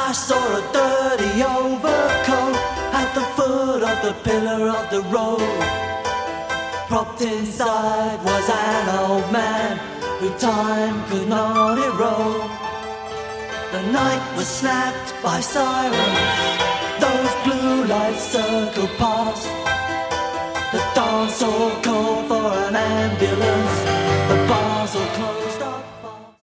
I saw a dirty overcoat at the foot of the pillar of the road. Propped inside was an old man who time could not erode. The night was snapped by sirens, those blue lights circled past. The dance hall called for an ambulance.